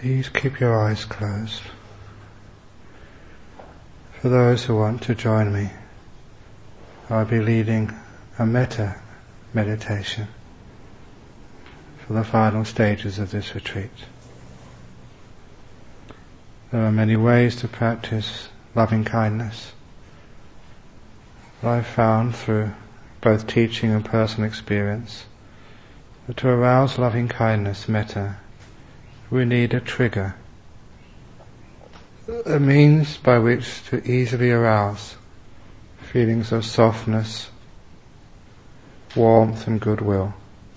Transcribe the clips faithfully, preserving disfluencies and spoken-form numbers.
Please keep your eyes closed. For those who want to join me, I'll be leading a metta meditation for the final stages of this retreat. There are many ways to practice loving kindness. But I've found through both teaching and personal experience that to arouse loving kindness, metta, we need a trigger, a means by which to easily arouse feelings of softness, warmth and goodwill.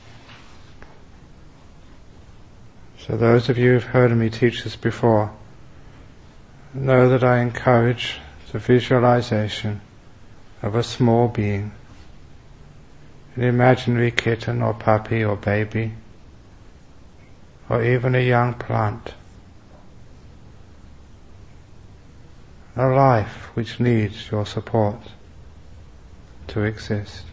So those of you who've heard me teach this before know that I encourage the visualization of a small being, an imaginary kitten or puppy or baby, or even a young plant, a life which needs your support to exist.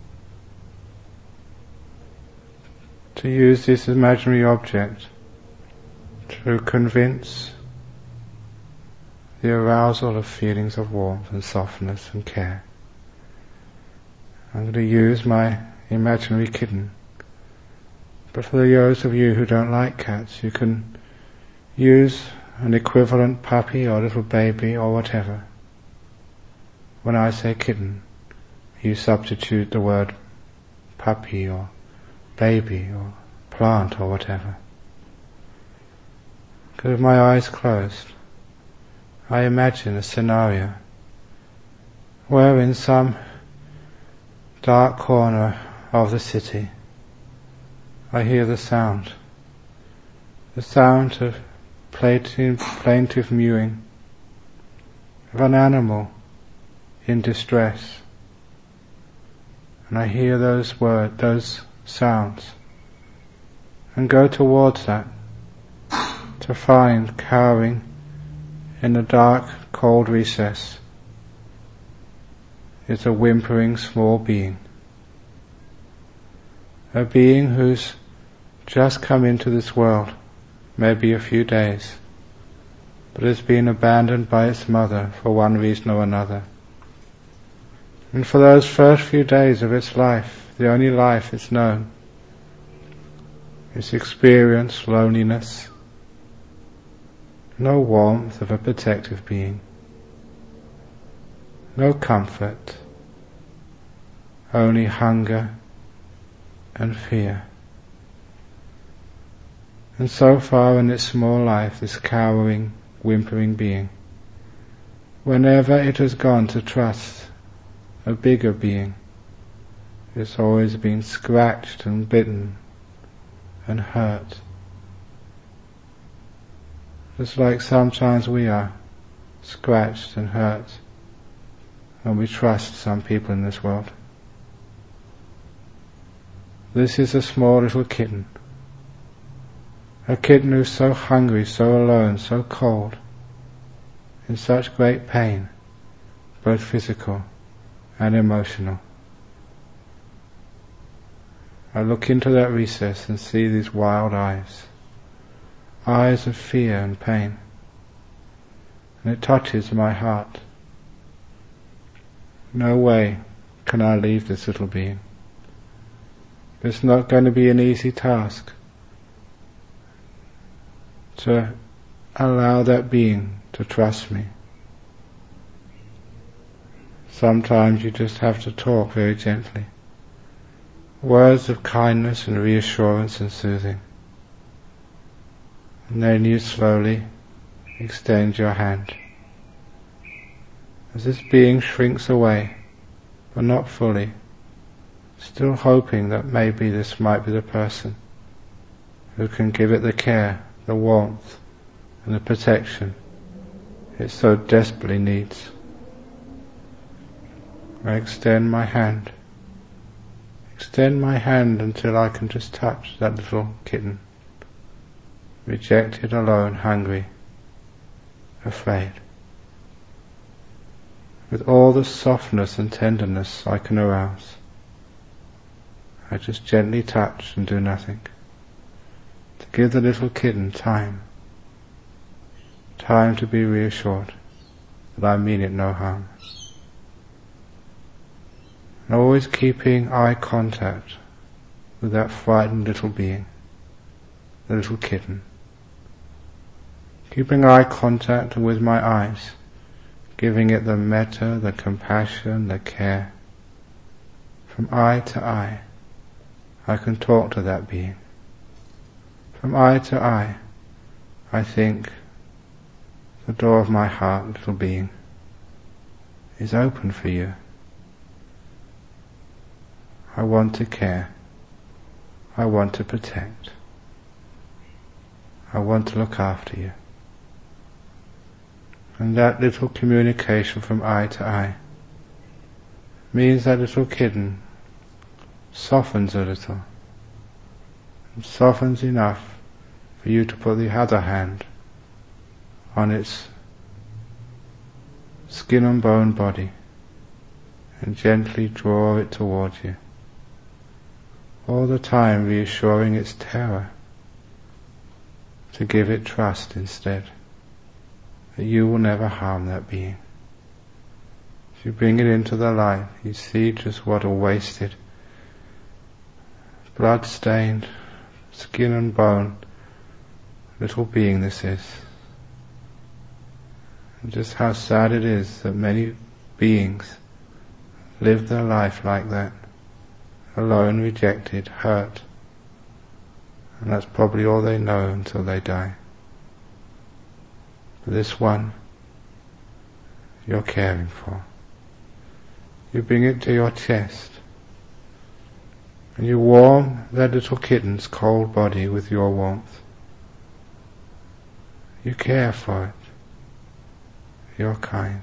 To use this imaginary object to convince the arousal of feelings of warmth and softness and care. I'm going to use my imaginary kitten. But for those of you who don't like cats, you can use an equivalent puppy or little baby or whatever. When I say kitten, you substitute the word puppy or baby or plant or whatever. Because with my eyes closed, I imagine a scenario where in some dark corner of the city I hear the sound, the sound of plaintive, plaintive mewing of an animal in distress, and I hear those words, those sounds, and go towards that to find cowering in the dark, cold recess is a whimpering small being. A being who's just come into this world, maybe a few days, but has been abandoned by its mother for one reason or another. And for those first few days of its life, the only life it's known, it's experienced loneliness, no warmth of a protective being, no comfort, only hunger and fear. And so far in its small life, this cowering, whimpering being, whenever it has gone to trust a bigger being, it's always been scratched and bitten and hurt. Just like sometimes we are scratched and hurt when we trust some people in this world. This is a small little kitten. A kitten who's so hungry, so alone, so cold, in such great pain, both physical and emotional. I look into that recess and see these wild eyes, eyes of fear and pain, and it touches my heart. No way can I leave this little being. It's not going to be an easy task to allow that being to trust me. Sometimes you just have to talk very gently, words of kindness and reassurance and soothing. And then you slowly extend your hand. As this being shrinks away, but not fully, still hoping that maybe this might be the person who can give it the care, the warmth and the protection it so desperately needs. I extend my hand. Extend my hand until I can just touch that little kitten, rejected, alone, hungry, afraid. With all the softness and tenderness I can arouse, I just gently touch and do nothing, to give the little kitten time time to be reassured that I mean it no harm. And always keeping eye contact with that frightened little being, the little kitten. Keeping eye contact with my eyes, giving it the metta, the compassion, the care. From eye to eye, I can talk to that being. From eye to eye, I think the door of my heart, little being, is open for you. I want to care. I want to protect. I want to look after you. And that little communication from eye to eye means that little kitten softens a little. It softens enough for you to put the other hand on its skin and bone body and gently draw it towards you, all the time reassuring its terror, to give it trust instead that you will never harm that being. If you bring it into the light, you see just what a wasted, blood-stained, skin and bone little being this is. And just how sad it is that many beings live their life like that, alone, rejected, hurt, and that's probably all they know until they die. But this one, you're caring for. You bring it to your chest, and you warm that little kitten's cold body with your warmth. You care for it. You're kind.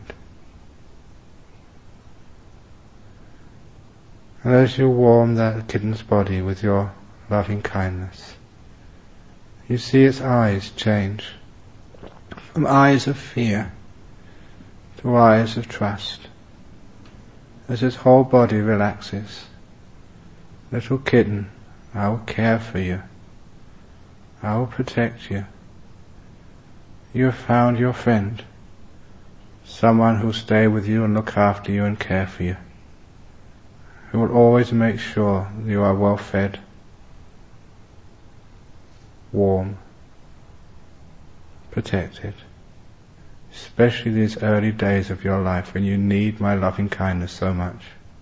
And as you warm that kitten's body with your loving kindness, you see its eyes change from eyes of fear to eyes of trust. As its whole body relaxes, little kitten, I will care for you. I will protect you. You have found your friend, someone who will stay with you and look after you and care for you, who will always make sure that you are well fed, warm, protected, especially these early days of your life when you need my loving kindness so much.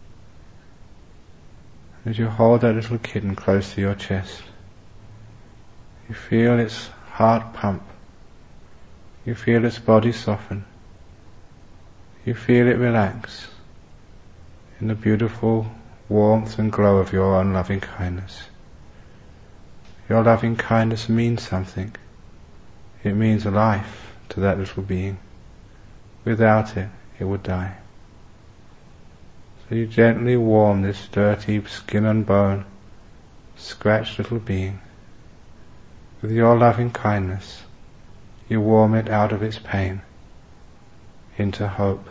As you hold that little kitten close to your chest, you feel its heart pump, you feel its body soften, you feel it relax in the beautiful warmth and glow of your own loving kindness. Your loving kindness means something. It means life to that little being. Without it, it would die. So you gently warm this dirty skin and bone, scratched little being. With your loving kindness, you warm it out of its pain into hope.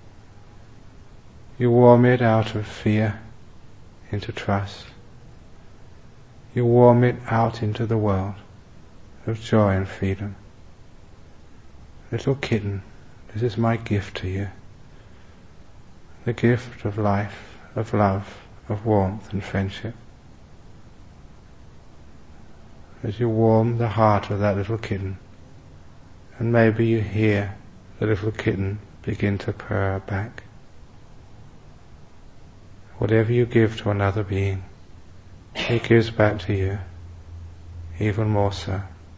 You warm it out of fear into trust. You warm it out into the world of joy and freedom. Little kitten, this is my gift to you. The gift of life, of love, of warmth and friendship. As you warm the heart of that little kitten, and maybe you hear the little kitten begin to purr back. Whatever you give to another being, it gives back to you, even more so.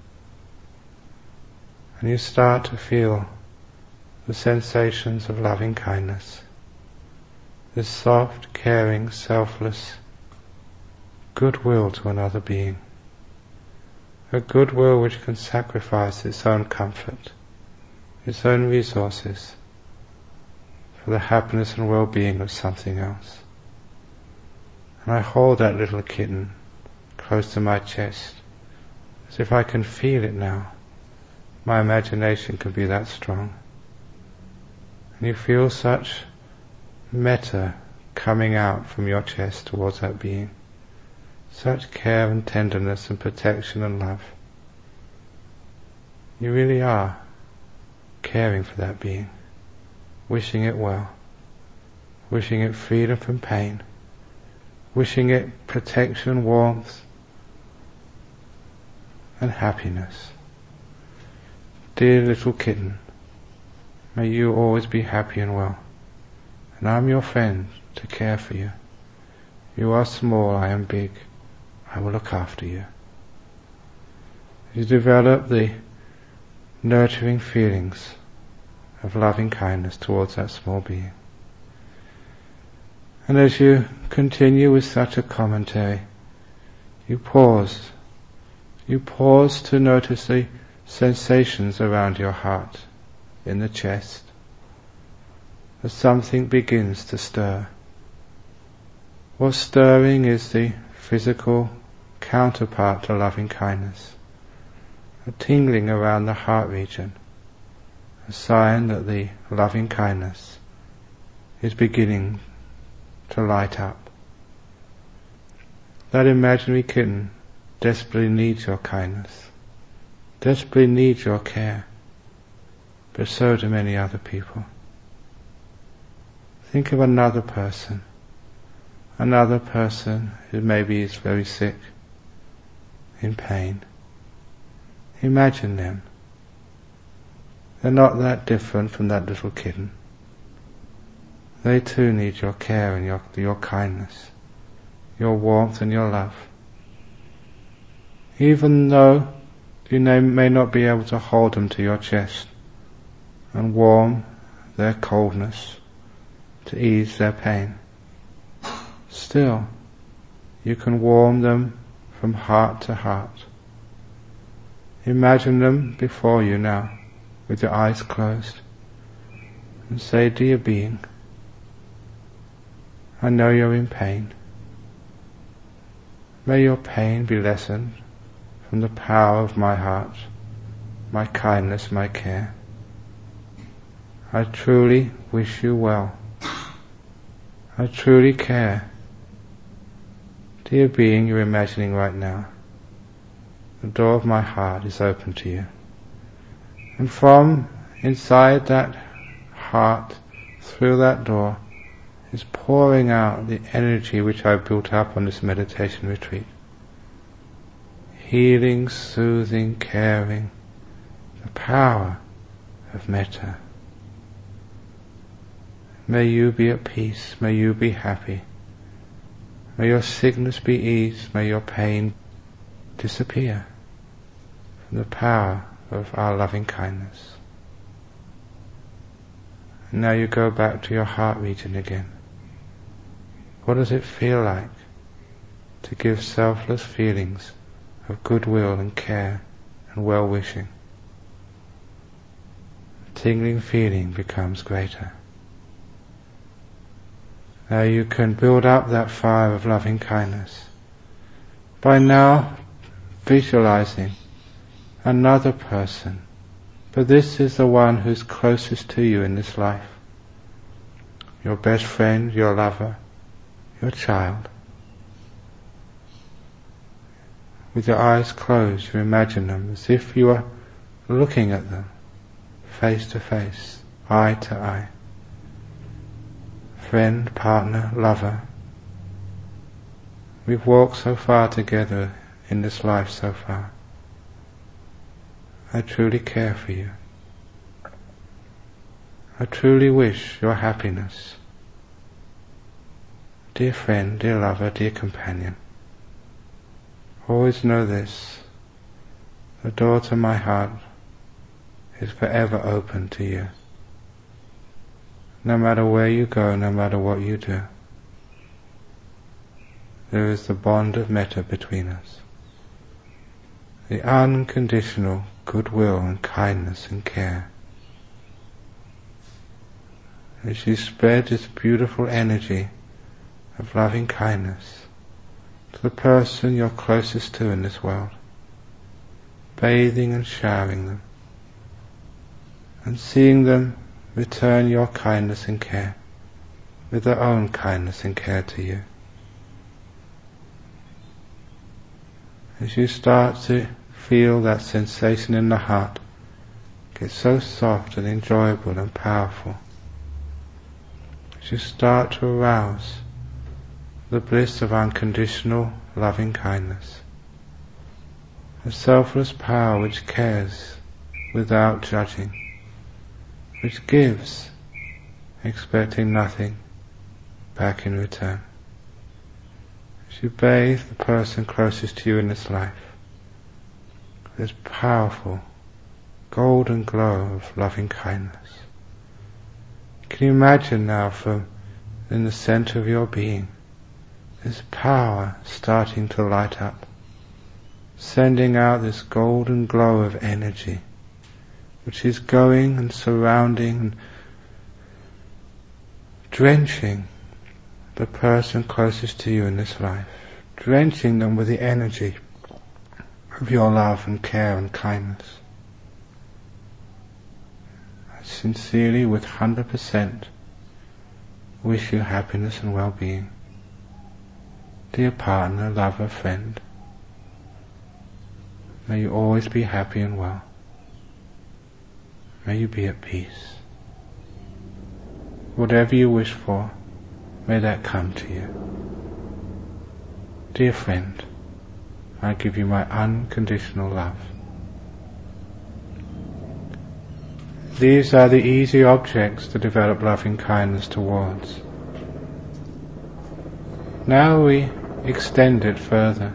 And you start to feel the sensations of loving kindness, this soft, caring, selfless goodwill to another being, a goodwill which can sacrifice its own comfort, its own resources, for the happiness and well-being of something else. And I hold that little kitten close to my chest, as if I can feel it now. My imagination can be that strong. And you feel such metta coming out from your chest towards that being, such care and tenderness and protection and love. You really are caring for that being, wishing it well, wishing it freedom from pain, wishing it protection, warmth, and happiness. Dear little kitten, may you always be happy and well, and I'm your friend to care for you. You are small, I am big, I will look after you. You develop the nurturing feelings of loving kindness towards that small being. And as you continue with such a commentary, you pause. You pause to notice the sensations around your heart, in the chest, as something begins to stir. What's stirring is the physical counterpart to loving kindness, a tingling around the heart region, a sign that the loving kindness is beginning to light up. That imaginary kitten desperately needs your kindness, desperately needs your care, but so do many other people. Think of another person, another person who maybe is very sick, in pain. Imagine them. They're not that different from that little kitten. They too need your care and your, your kindness, your warmth and your love. Even though you may not be able to hold them to your chest and warm their coldness to ease their pain, still you can warm them from heart to heart. Imagine them before you now, with your eyes closed, and say, dear being, I know you're in pain. May your pain be lessened from the power of my heart, my kindness, my care. I truly wish you well. I truly care. Dear being you're imagining right now, the door of my heart is open to you. And from inside that heart, through that door, is pouring out the energy which I've built up on this meditation retreat. Healing, soothing, caring, the power of metta. May you be at peace, may you be happy. May your sickness be eased, may your pain disappear from the power of our loving kindness. And now you go back to your heart region again. What does it feel like to give selfless feelings of goodwill and care and well-wishing? The tingling feeling becomes greater. Now you can build up that fire of loving kindness by now visualizing another person, but this is the one who's closest to you in this life. Your best friend, your lover, your child. With your eyes closed, you imagine them as if you were looking at them face to face, eye to eye. Friend, partner, lover. We've walked so far together in this life so far. I truly care for you. I truly wish your happiness. Dear friend, dear lover, dear companion, always know this, the door to my heart is forever open to you. No matter where you go, no matter what you do, there is the bond of metta between us. The unconditional goodwill and kindness and care. As you spread this beautiful energy of loving kindness to the person you're closest to in this world, bathing and showering them, and seeing them return your kindness and care with their own kindness and care to you. As you start to feel that sensation in the heart, gets so soft and enjoyable and powerful as you start to arouse the bliss of unconditional loving kindness, a selfless power which cares without judging, which gives, expecting nothing back in return. As you bathe the person closest to you in this life, this powerful golden glow of loving kindness. Can you imagine now from in the center of your being, this power starting to light up, sending out this golden glow of energy, which is going and surrounding and drenching the person closest to you in this life, drenching them with the energy of your love and care and kindness. I sincerely, with one hundred percent, wish you happiness and well-being. Dear partner, lover, friend, may you always be happy and well. May you be at peace. Whatever you wish for, may that come to you. Dear friend, I give you my unconditional love. These are the easy objects to develop loving kindness towards. Now we extend it further.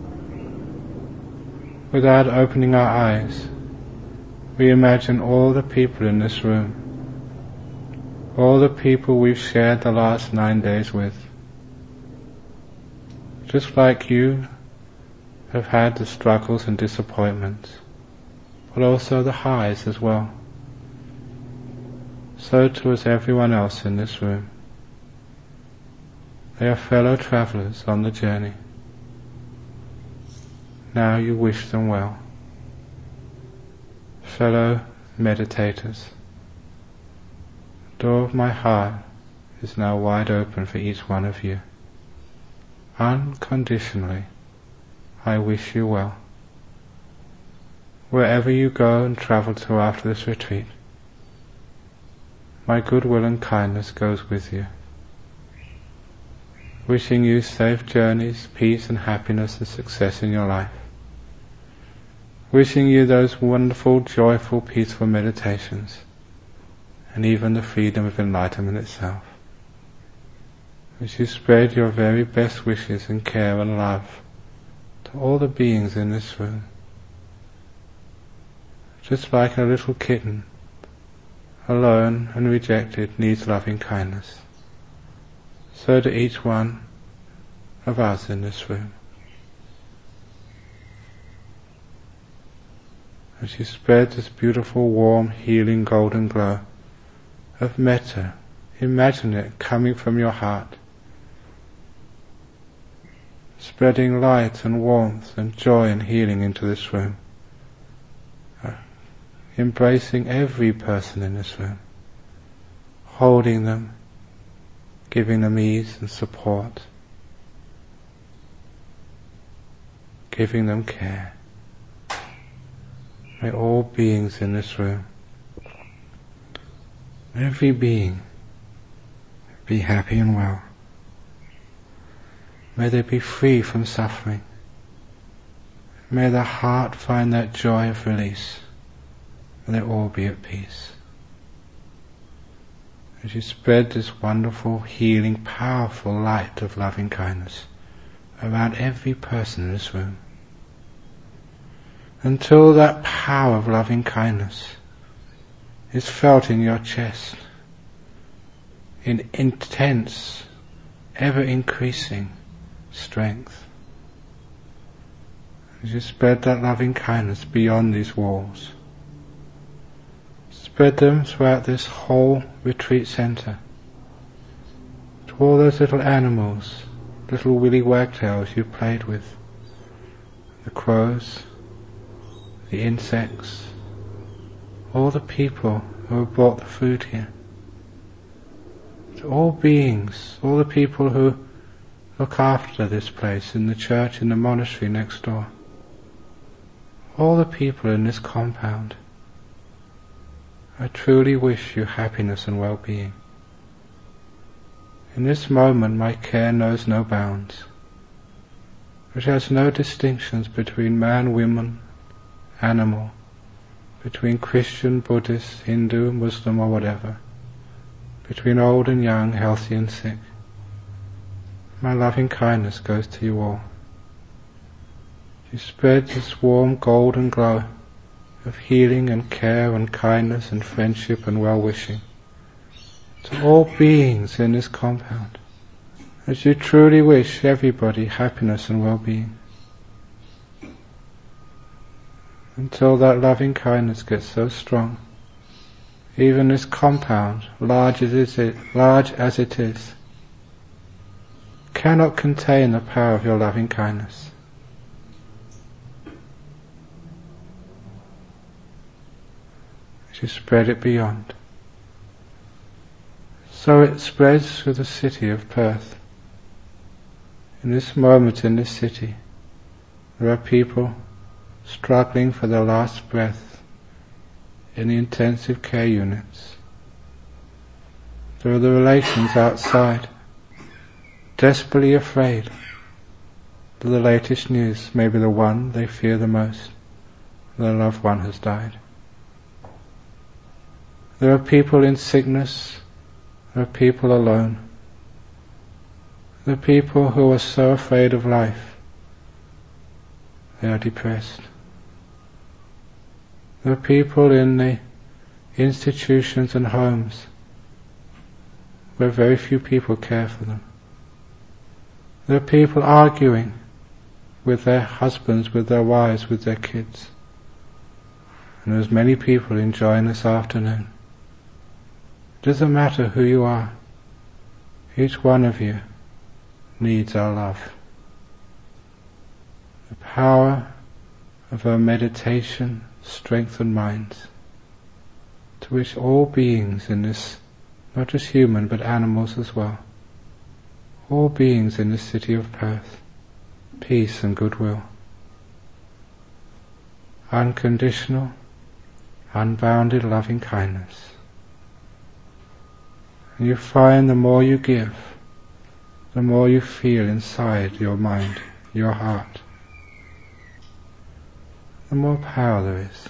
Without opening our eyes, we imagine all the people in this room, all the people we've shared the last nine days with. Just like you have had the struggles and disappointments, but also the highs as well. So too is everyone else in this room. They are fellow travellers on the journey. Now you wish them well. Fellow meditators, the door of my heart is now wide open for each one of you. Unconditionally, I wish you well. Wherever you go and travel to after this retreat, my goodwill and kindness goes with you. Wishing you safe journeys, peace and happiness and success in your life. Wishing you those wonderful, joyful, peaceful meditations, and even the freedom of enlightenment itself. As you spread your very best wishes and care and love to all the beings in this room. Just like a little kitten, alone and rejected, needs loving kindness, so do each one of us in this room. As you spread this beautiful, warm, healing, golden glow of metta, imagine it coming from your heart, spreading light and warmth and joy and healing into this room, uh, embracing every person in this room, holding them, giving them ease and support, giving them care. May all beings in this room, every being, be happy and well. May they be free from suffering. May their heart find that joy of release. May they all be at peace. As you spread this wonderful, healing, powerful light of loving kindness around every person in this room, until that power of loving kindness is felt in your chest in intense, ever increasing strength. As you spread that loving kindness beyond these walls, spread them throughout this whole retreat center, to all those little animals, little willy wagtails you played with, the crows, the insects, all the people who have brought the food here, to all beings, all the people who look after this place in the church, in the monastery next door, all the people in this compound, I truly wish you happiness and well-being. In this moment my care knows no bounds. It has no distinctions between man, woman, animal, between Christian, Buddhist, Hindu, Muslim or whatever, between old and young, healthy and sick. My loving kindness goes to you all. You spread this warm golden glow of healing and care and kindness and friendship and well-wishing to all beings in this compound, as you truly wish everybody happiness and well-being, until that loving kindness gets so strong, even this compound, large as it, large as it is, cannot contain the power of your loving kindness. As you spread it beyond, so it spreads through the city of Perth. In this moment in this city, there are people struggling for their last breath in the intensive care units. There are the relations outside, desperately afraid that the latest news may be the one they fear the most, their loved one has died. There are people in sickness, there are people alone. There are people who are so afraid of life, they are depressed. There are people in the institutions and homes where very few people care for them. There are people arguing with their husbands, with their wives, with their kids. And there's many people enjoying this afternoon. It doesn't matter who you are. Each one of you needs our love. The power of our meditation strengthen minds, to which all beings in this, not just human but animals as well, all beings in this city of Perth, peace and goodwill, unconditional, unbounded loving kindness. And you find the more you give, the more you feel inside your mind, your heart, the more power there is.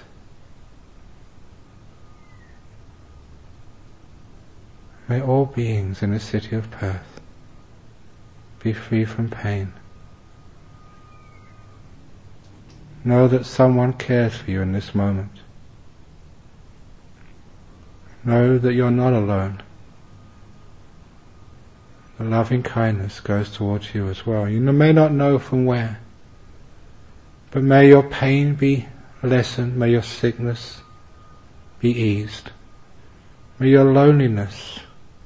May all beings in the city of Perth be free from pain. Know that someone cares for you in this moment. Know that you're not alone. The loving kindness goes towards you as well. You may not know from where, but may your pain be lessened, may your sickness be eased, may your loneliness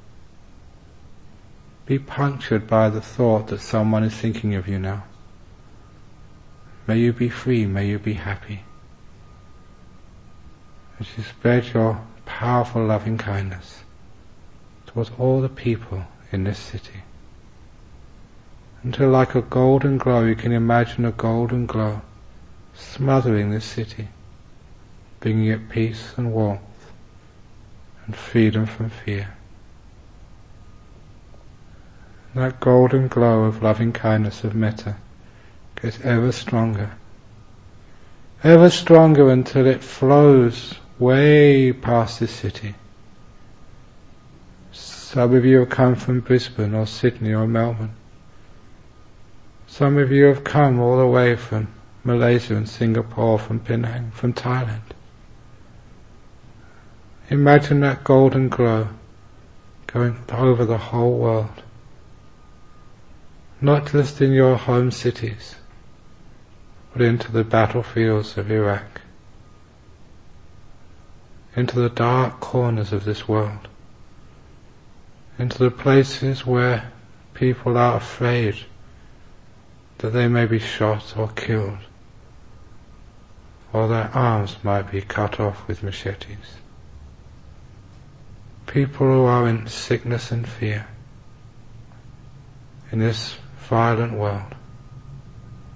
be punctured by the thought that someone is thinking of you now. May you be free, may you be happy. As you spread your powerful loving kindness towards all the people in this city, until like a golden glow, you can imagine a golden glow smothering this city, bringing it peace and warmth and freedom from fear. That golden glow of loving kindness, of metta, gets ever stronger, ever stronger until it flows way past this city. Some of you have come from Brisbane or Sydney or Melbourne. Some of you have come all the way from Malaysia and Singapore, from Penang, from Thailand. Imagine that golden glow going over the whole world. Not just in your home cities, but into the battlefields of Iraq, into the dark corners of this world, into the places where people are afraid that they may be shot or killed, or their arms might be cut off with machetes. People who are in sickness and fear in this violent world.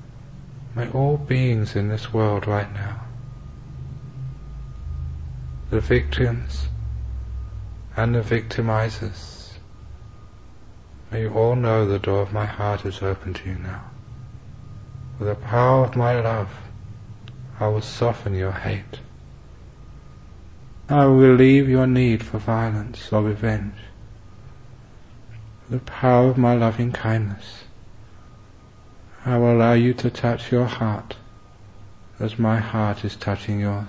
May all beings in this world right now, the victims and the victimizers. May you all know the door of my heart is open to you now. With the power of my love, I will soften your hate. I will relieve your need for violence or revenge. With the power of my loving kindness, I will allow you to touch your heart as my heart is touching yours,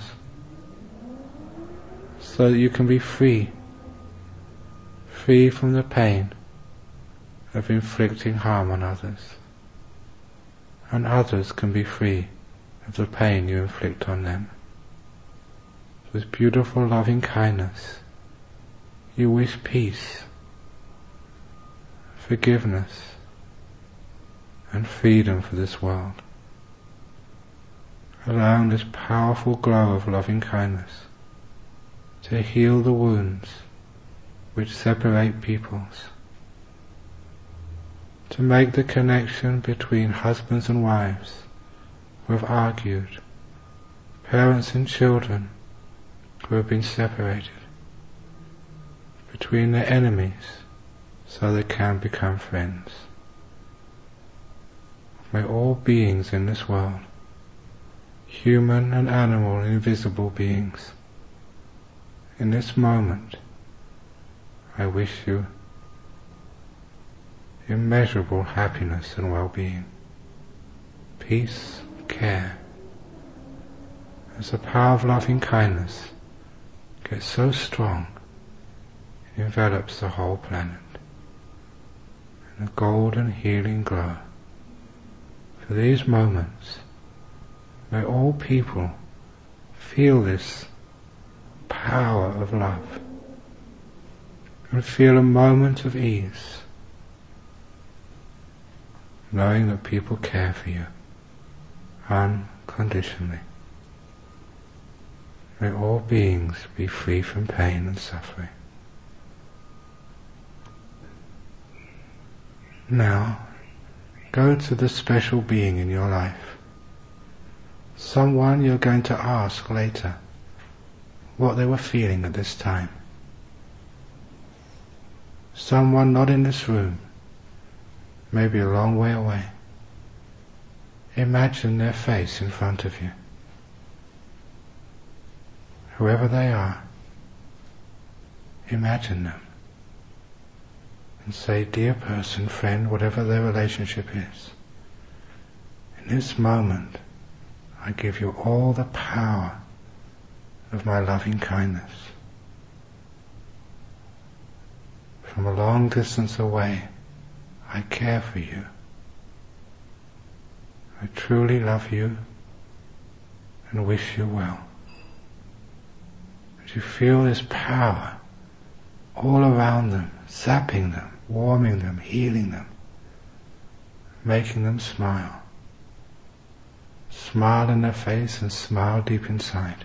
so that you can be free, free from the pain of inflicting harm on others, and others can be free of the pain you inflict on them. With beautiful loving kindness, you wish peace, forgiveness, and freedom for this world, allowing this powerful glow of loving kindness to heal the wounds which separate peoples, to make the connection between husbands and wives who have argued, parents and children who have been separated, between their enemies so they can become friends. May all beings in this world, human and animal and invisible beings, in this moment, I wish you immeasurable happiness and well-being, peace, care, as the power of loving kindness gets so strong, it envelops the whole planet in a golden healing glow. For these moments, may all people feel this power of love and feel a moment of ease, knowing that people care for you unconditionally. May all beings be free from pain and suffering. Now, go to the special being in your life, someone you're going to ask later what they were feeling at this time. Someone not in this room, maybe a long way away. Imagine their face in front of you. Whoever they are, imagine them. And say, dear person, friend, whatever their relationship is, in this moment, I give you all the power of my loving kindness. From a long distance away, I care for you. I truly love you and wish you well. As you feel this power all around them, zapping them, warming them, healing them, making them smile. Smile in their face and smile deep inside.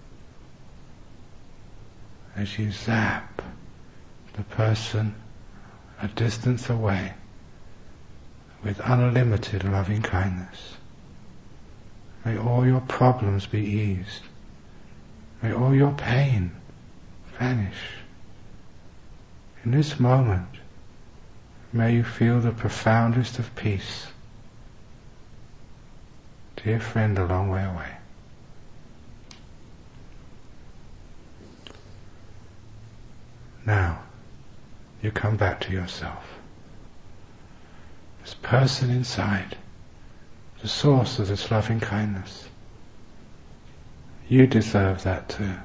As you zap the person a distance away with unlimited loving kindness. May all your problems be eased. May all your pain vanish. In this moment, may you feel the profoundest of peace. Dear friend a long way away. Now, you come back to yourself. This person inside, the source of this loving kindness. You deserve that too.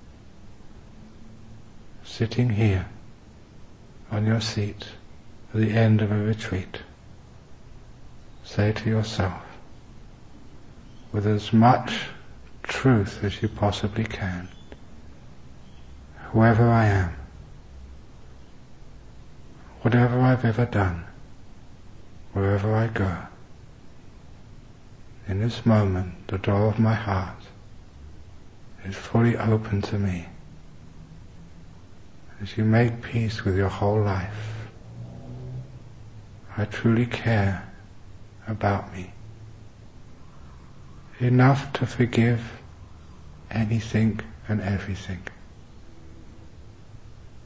Sitting here on your seat at the end of a retreat, say to yourself, with as much truth as you possibly can, whoever I am, whatever I've ever done, wherever I go, in this moment the door of my heart is fully open to me. As you make peace with your whole life, I truly care about me, enough to forgive anything and everything.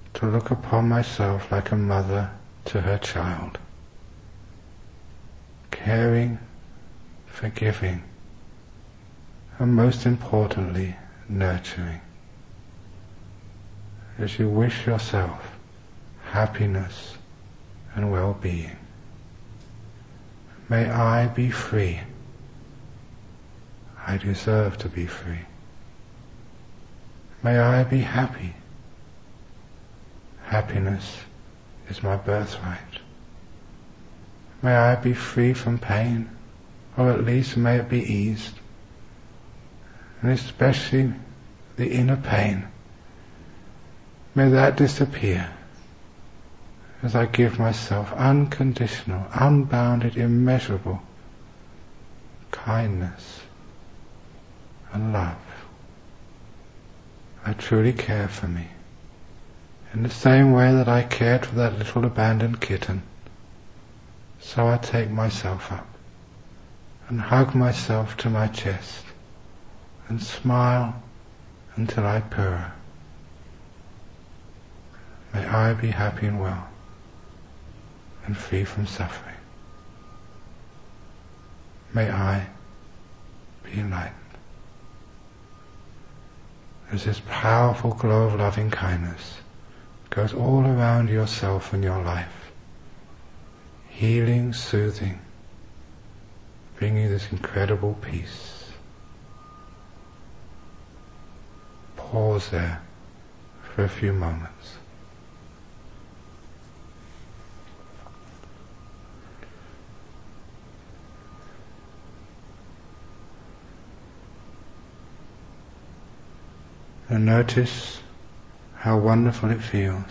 to look upon myself like a mother to her child, caring, forgiving, and most importantly, nurturing, as you wish yourself happiness and well-being. May I be free. I deserve to be free. May I be happy. Happiness is my birthright. May I be free from pain, or at least may it be eased, and especially the inner pain. May that disappear as I give myself unconditional, unbounded, immeasurable kindness and love. I truly care for me, in the same way that I cared for that little abandoned kitten. So I take myself up and hug myself to my chest and smile until I purr. May I be happy and well and free from suffering. May I be enlightened. As this powerful glow of loving kindness goes all around yourself and your life, healing, soothing, bringing this incredible peace. Pause there for a few moments. And notice how wonderful it feels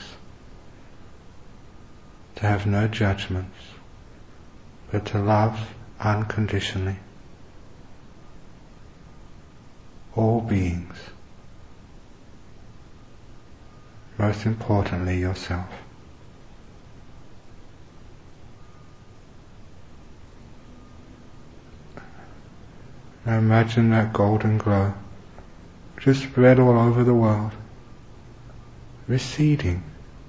to have no judgments, but to love unconditionally all beings, most importantly yourself. Now imagine that golden glow just spread all over the world, receding.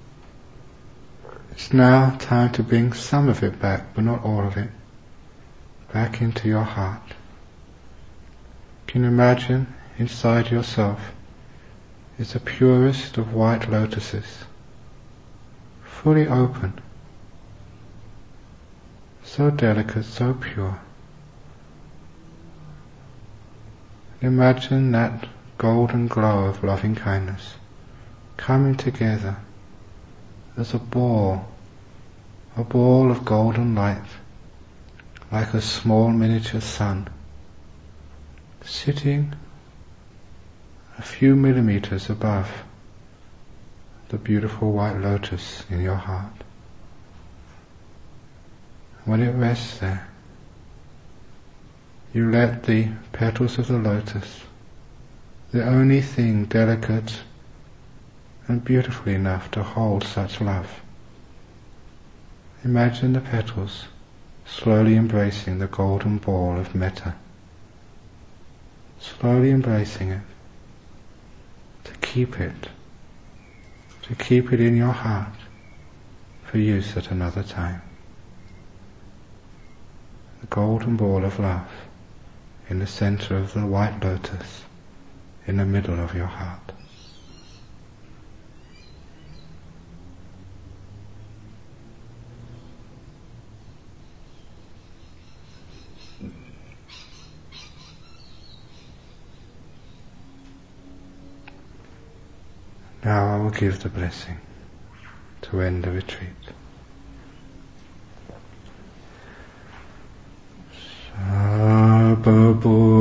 It's now time to bring some of it back, but not all of it, back into your heart. Can you imagine inside yourself is the purest of white lotuses, fully open, so delicate, so pure. Imagine that golden glow of loving kindness coming together as a ball, a ball of golden light, like a small miniature sun, sitting a few millimeters above the beautiful white lotus in your heart. When it rests there, you let the petals of the lotus, the only thing delicate and beautiful enough to hold such love. Imagine the petals slowly embracing the golden ball of metta, slowly embracing it, to keep it, to keep it in your heart for use at another time. The golden ball of love in the center of the white lotus, in the middle of your heart. Now I will give the blessing to end the retreat. Sabba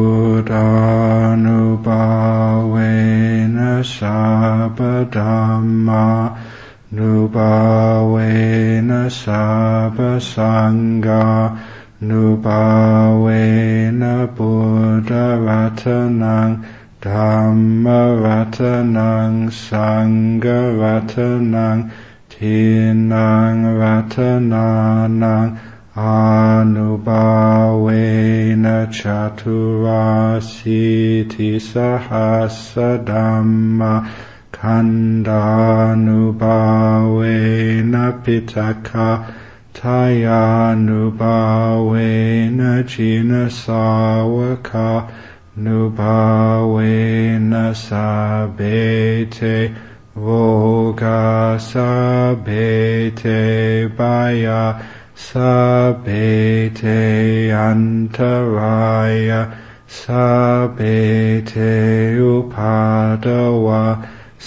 Buddhanubhavena Sabba Dhamma Nubhavena Sabba Sangha Nubhavena Buddha Ratanang Dhamma Ratanang Sangha Ratanang Tinang Ratananang Anubhavena Chaturasiti Sahasa Dhamma Khandānubhāvena pitaka Tayānubhāvena jinasāvaka Nubhāvena sabete Voga sabete baya Sabete antaraya Sabete upadawa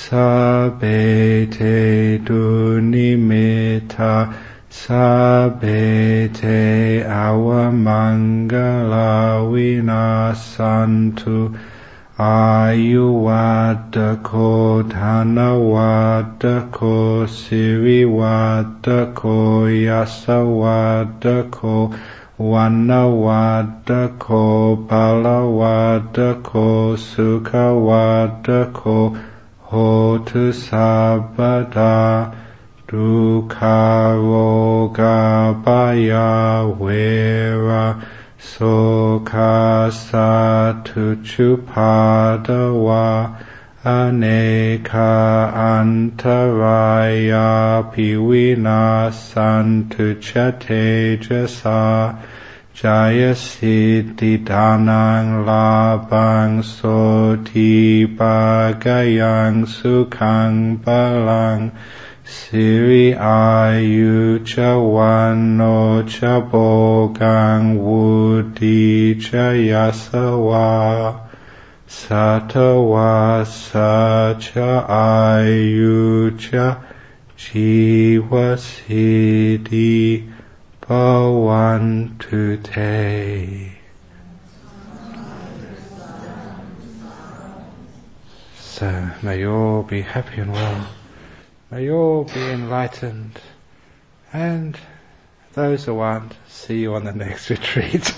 Sabete dunimita Sabete awamangala vinasantu Ayuwadako Dhanawadako Siriwadako Yasawadako Wanawadako Balawadako Sukhawadako Hotu Sabada Dukharoga Baya Vera Soka Satuchupadawa Aneka Antaraya Piwina Santuchatejasa Jaya Siddhi Danang Labang Soti Bagayang Sukhang Balang Siri ayu cha wano cha bogang wudi cha yasawa satawa sa cha ayu cha jiwa siddhi bhavantu te. So may you all be happy and well. May you all be enlightened, and those who aren't, see you on the next retreat.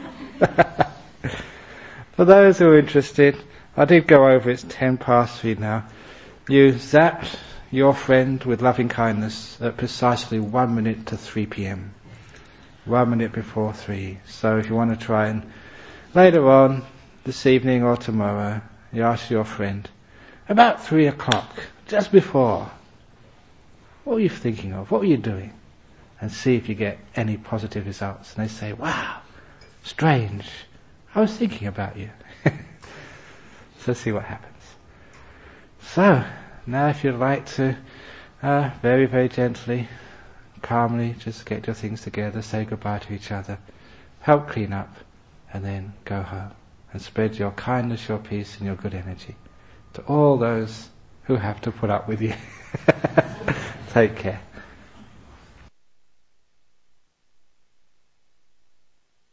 For those who are interested, I did go over, it's ten past three now. You zap your friend with loving kindness at precisely one minute to three p.m. One minute before three. So if you want to try and later on, this evening or tomorrow, you ask your friend, about three o'clock, just before, what were you thinking of? What were you doing? And see if you get any positive results. And they say, wow, strange. I was thinking about you. So see what happens. So, now if you'd like to, uh, very, very gently, calmly, just get your things together, say goodbye to each other, help clean up, and then go home. And spread your kindness, your peace, and your good energy to all those who have to put up with you. Take care.